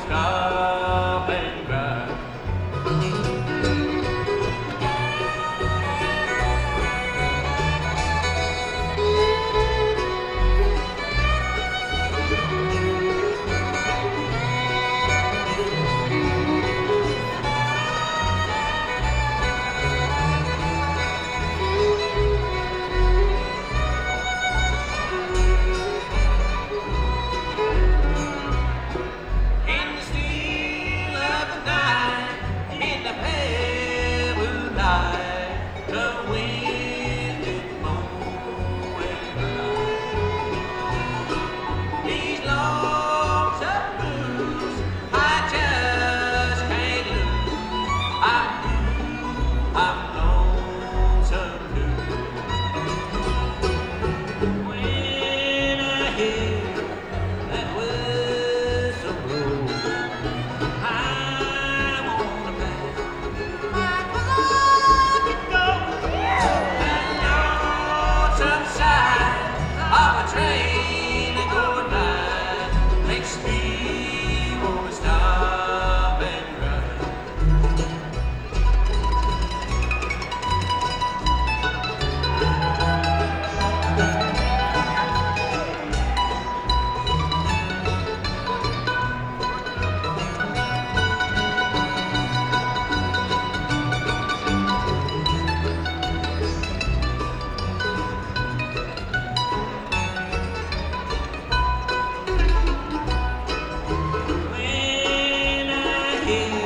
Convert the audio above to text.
stop and cry. In the still of the night, in the pale moonlight, the wind is blowing by. These lonesome blues, I just can't lose. I'm lonesome too. When I hear that whistle blow, I wanna pack my bag and go. And lonesome side of a train going by makes me wanna stop and cry. When I hear